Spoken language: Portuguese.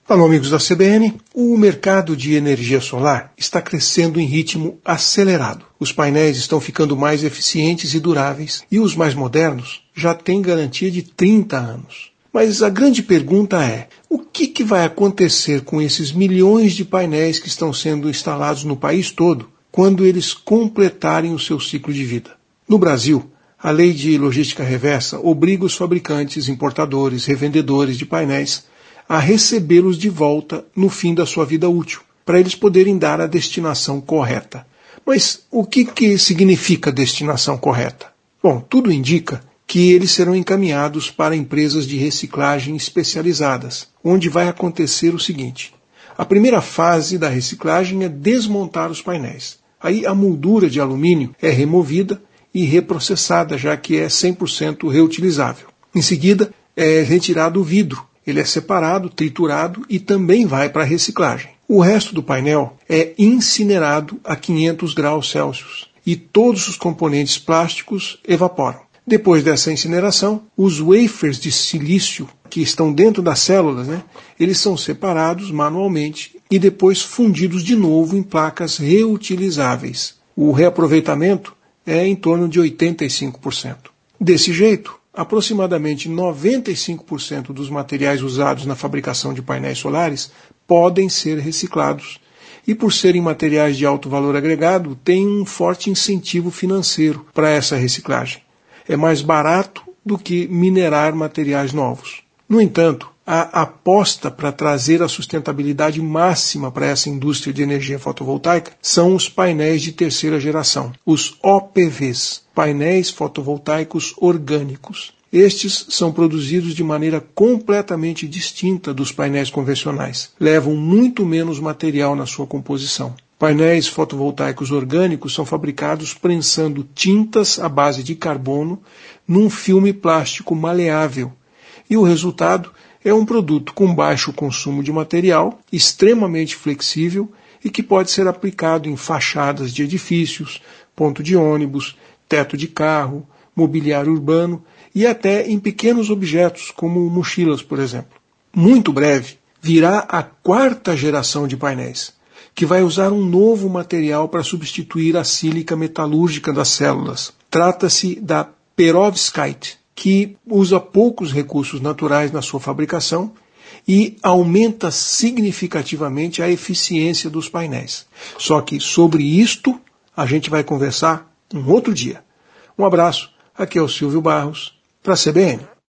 Alô, amigos da CBN. O mercado de energia solar está crescendo em ritmo acelerado. Os painéis estão ficando mais eficientes e duráveis e os mais modernos já têm garantia de 30 anos. Mas a grande pergunta é, o que vai acontecer com esses milhões de painéis que estão sendo instalados no país todo quando eles completarem o seu ciclo de vida? No Brasil, a lei de logística reversa obriga os fabricantes, importadores, revendedores de painéis a recebê-los de volta no fim da sua vida útil, para eles poderem dar a destinação correta. Mas o que significa destinação correta? Bom, tudo indica que eles serão encaminhados para empresas de reciclagem especializadas, onde vai acontecer o seguinte. A primeira fase da reciclagem é desmontar os painéis. Aí a moldura de alumínio é removida e reprocessada, já que é 100% reutilizável. Em seguida, é retirado o vidro. Ele é separado, triturado e também vai para a reciclagem. O resto do painel é incinerado a 500 graus Celsius e todos os componentes plásticos evaporam. Depois dessa incineração, os wafers de silício que estão dentro das células, eles são separados manualmente e depois fundidos de novo em placas reutilizáveis. O reaproveitamento é em torno de 85%. Desse jeito, aproximadamente 95% dos materiais usados na fabricação de painéis solares podem ser reciclados. E por serem materiais de alto valor agregado, tem um forte incentivo financeiro para essa reciclagem. É mais barato do que minerar materiais novos. No entanto, a aposta para trazer a sustentabilidade máxima para essa indústria de energia fotovoltaica são os painéis de terceira geração, os OPVs, painéis fotovoltaicos orgânicos. Estes são produzidos de maneira completamente distinta dos painéis convencionais. Levam muito menos material na sua composição. Painéis fotovoltaicos orgânicos são fabricados prensando tintas à base de carbono num filme plástico maleável. E o resultado é um produto com baixo consumo de material, extremamente flexível e que pode ser aplicado em fachadas de edifícios, ponto de ônibus, teto de carro, mobiliário urbano e até em pequenos objetos, como mochilas, por exemplo. Muito breve, virá a 4ª geração de painéis, que vai usar um novo material para substituir a sílica metalúrgica das células. Trata-se da perovskite, que usa poucos recursos naturais na sua fabricação e aumenta significativamente a eficiência dos painéis. Só que sobre isto a gente vai conversar um outro dia. Um abraço, aqui é o Silvio Barros, para a CBN.